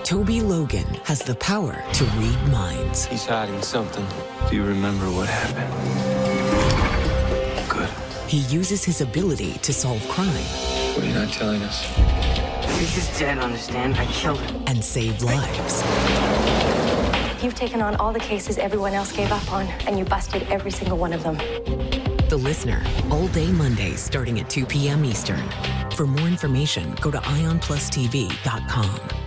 Toby Logan has the power to read minds. He's hiding something. Do you remember what happened? Good. He uses his ability to solve crime. What are you not telling us? He's just dead, understand? I killed him. And save lives. You've taken on all the cases everyone else gave up on, and you busted every single one of them. The Listener, all day Mondays starting at 2 p.m. Eastern. For more information, go to IonPlusTV.com.